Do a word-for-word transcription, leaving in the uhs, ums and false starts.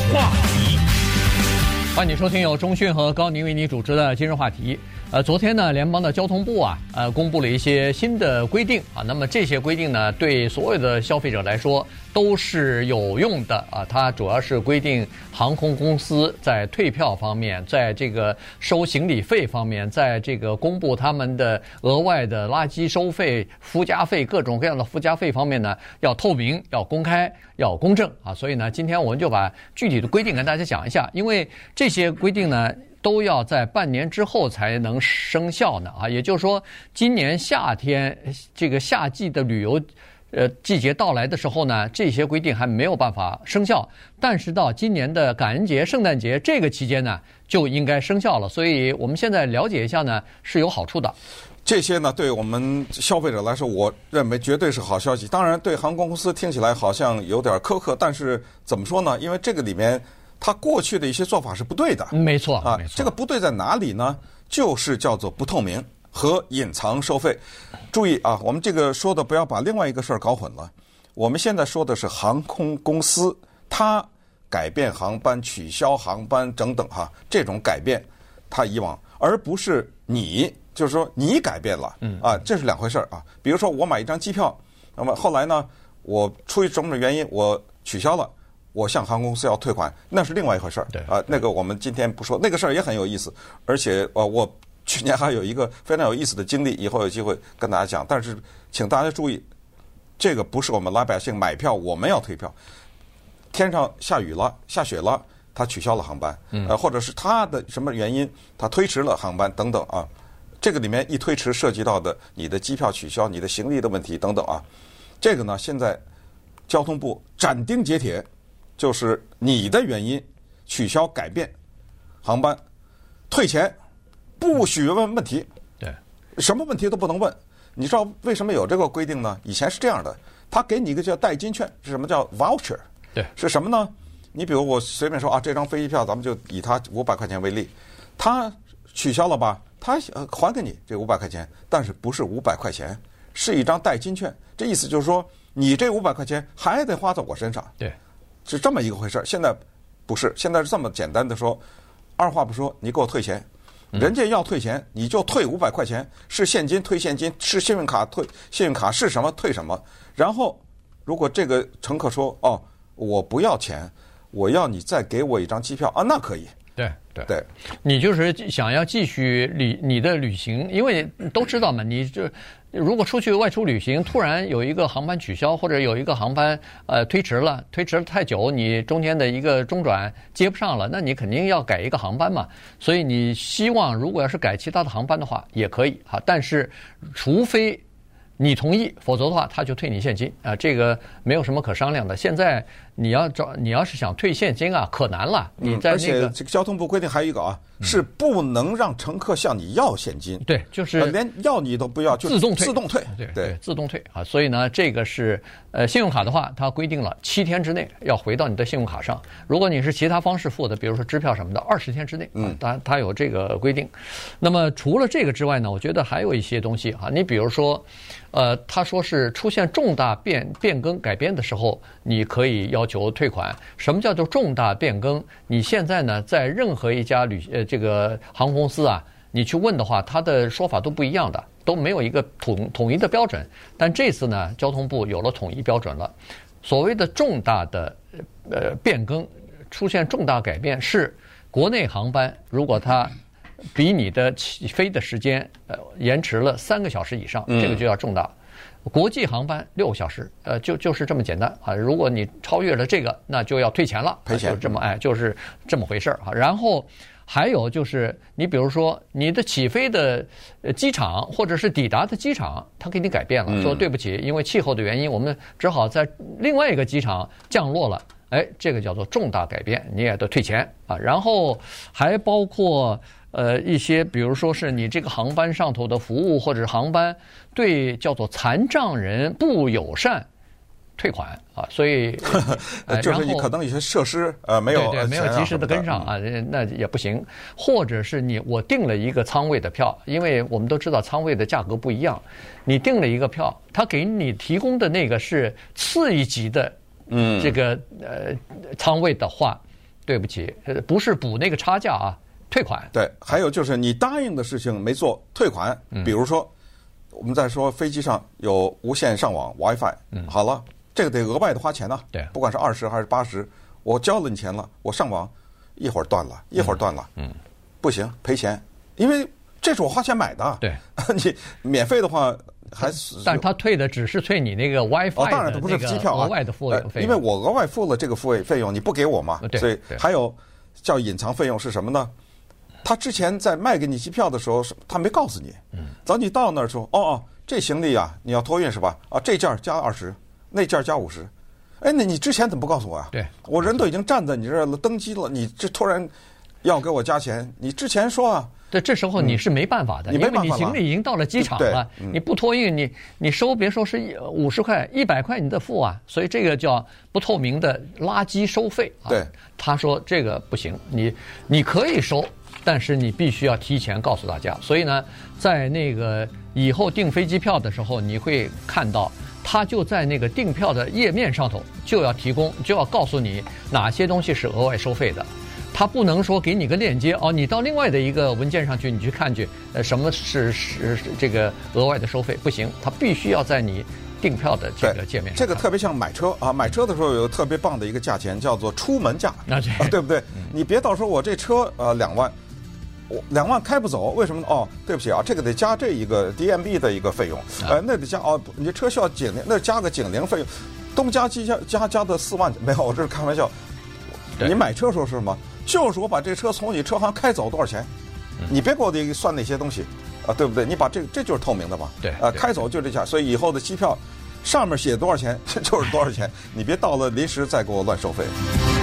话题， 欢迎收听由中讯和高宁为你主持的今日话题。呃，昨天呢，联邦的交通部啊，呃，公布了一些新的规定啊。那么这些规定呢，对所有的消费者来说都是有用的啊。它主要是规定航空公司在退票方面，在这个收行李费方面，在这个公布他们的额外的垃圾收费、附加费各种各样的附加费方面呢，要透明、要公开、要公正啊。所以呢，今天我们就把具体的规定跟大家讲一下，因为这些规定呢，都要在半年之后才能生效呢啊，也就是说，今年夏天这个夏季的旅游呃季节到来的时候呢，这些规定还没有办法生效，但是到今年的感恩节、圣诞节这个期间呢，就应该生效了。所以我们现在了解一下呢，是有好处的。 这些呢，对我们消费者来说，我认为绝对是好消息。当然，对航空公司听起来好像有点苛刻，但是怎么说呢？因为这个里面，他过去的一些做法是不对的。 没错啊， 没错。 这个不对在哪里呢？就是叫做不透明和隐藏收费。注意啊，我们这个说的不要把另外一个事儿搞混了。我们现在说的是航空公司，它改变航班、取消航班等等哈，这种改变，它以往，而不是你，就是说你改变了，嗯啊，这是两回事儿啊。比如说我买一张机票，那么后来呢，我出于种种原因我取消了。我向航空公司要退款，那是另外一回事儿。 对啊，那个我们今天不说，那个事儿也很有意思，而且呃，我去年还有一个非常有意思的经历，以后有机会跟大家讲。但是请大家注意，这个不是我们老百姓买票，我们要退票。天上下雨了，下雪了，他取消了航班，呃，或者是他的什么原因，他推迟了航班等等啊。这个里面一推迟涉及到的你的机票取消、你的行李的问题等等啊。这个呢，现在交通部斩钉截铁。就是你的原因取消改变航班退钱，不许问问题。 对， 什么问题都不能问。你知道为什么有这个规定呢？以前是这样的，他给你一个叫代金券，是什么叫 voucher？ 对， 是什么呢？你比如我随便说啊，这张飞机票咱们就以它五百块钱为例，他取消了吧，他还给你这五百块钱，但是不是五百块钱，是一张代金券。这意思就是说，你这五百块钱还得花在我身上。 对。 是这么一个回事儿，现在不是，现在是这么简单的说，二话不说，你给我退钱，人家要退钱，你就退五百块钱，是现金退现金，是信用卡退信用卡，是什么退什么。然后，如果这个乘客说哦，我不要钱，我要你再给我一张机票啊，那可以。 对对对， 你就是想要继续旅你的旅行，因为都知道嘛，你就如果出去外出旅行，突然有一个航班取消，或者有一个航班呃推迟了，推迟了太久，你中间的一个中转接不上了，那你肯定要改一个航班嘛。所以你希望如果要是改其他的航班的话，也可以哈，但是除非你同意，否则的话他就退你现金啊，这个没有什么可商量的。现在你要找你要是想退现金啊，可难了。你在那个、 嗯、而且这个交通部规定还有一个啊，嗯、是不能让乘客向你要现金。 对，就是、 呃、连要你都不要，就自动退， 自动退。 对 对, 对，自动退啊。所以呢，这个是呃，信用卡的话，它规定了七天之内要回到你的信用卡上。如果你是其他方式付的，比如说支票什么的，二十天之内啊，它它有这个规定。那么除了这个之外呢，我觉得还有一些东西啊，你比如说。呃，他说是出现重大变变更改变的时候，你可以要求退款。什么叫做重大变更？你现在呢，在任何一家旅呃这个航空公司啊，你去问的话，他的说法都不一样的，都没有一个统统一的标准。但这次呢，交通部有了统一标准了。所谓的重大的呃变更，出现重大改变是国内航班如果它比你的起飞的时间呃延迟了三个小时以上，这个就叫重大。国际航班六个小时，呃，就就是这么简单啊。如果你超越了这个，那就要退钱了， 赔钱， 就这么哎，就是这么回事儿啊。然后还有就是，你比如说你的起飞的机场或者是抵达的机场，它给你改变了，说对不起，因为气候的原因，我们只好在另外一个机场降落了。哎，这个叫做重大改变，你也得退钱啊。然后还包括呃一些，比如说是你这个航班上头的服务或者航班对叫做残障人不友善，退款啊。所以呃、就是你可能有些设施呃没有对对没有及时的跟上啊，那也不行。或者是你我订了一个舱位的票，因为我们都知道舱位的价格不一样，你订了一个票，他给你提供的那个是次一级的。嗯，这个呃仓位的话， 对不起，呃，不是补那个差价啊，退款。 对，还有就是你答应的事情没做，退款。 嗯、 比如说，我们在说飞机上有无线上网 WiFi，嗯，好了，这个得额外的花钱呢、啊。 对， 不管是二十还是八十，我交了你钱了，我上网一会儿断了，一会儿断了，嗯，不行，赔钱，因为这是我花钱买的。 对， 你免费的话。还是， 但是他退的只是退你那个 WiFi 的、 哦、当然它不是机票啊， 额外的付费、呃， 因为我额外付了这个付费费用，你不给我嘛，所以还有叫隐藏费用是什么呢？他之前在卖给你机票的时候，他没告诉你，嗯，等你到那儿说，哦哦，这行李啊，你要托运是吧？啊，这件加二十，那件加五十，哎，那你之前怎么不告诉我啊？ 对， 我人都已经站在你这儿了，登机了，你这突然要给我加钱，你之前说啊。 对，这时候你是没办法的， 嗯、因为你行李已经到了机场了，嗯、你不托运，你你收别说是五十块、一百块，你得付啊。所以这个叫不透明的垃圾收费啊。 对， 他说这个不行，你你可以收，但是你必须要提前告诉大家。所以呢，在那个以后订飞机票的时候，你会看到，他就在那个订票的页面上头就要提供，就要告诉你哪些东西是额外收费的。他不能说给你个链接哦，你到另外的一个文件上去，你去看去，呃，什么是是这个额外的收费？不行，他必须要在你订票的这个界面上。 这个特别像买车啊，买车的时候有特别棒的一个价钱，叫做出门价， 啊、 对不对？嗯、你别到时候我这车呃两万，我两万开不走，为什么呢？哦，对不起啊，这个得加这一个 D M B 的一个费用，呃，那得加哦，你这车需要警铃，那加个警铃费用，东加西加加加的四万，没有，我这是开玩笑。你买车时候是什么？就是我把这车从你车行开走多少钱，嗯、你别给我得算那些东西，啊，对不对？你把这这就是透明的嘛。 对， 啊，开走就这价，所以以后的机票上面写多少钱，这就是多少钱，你别到了临时再给我乱收费。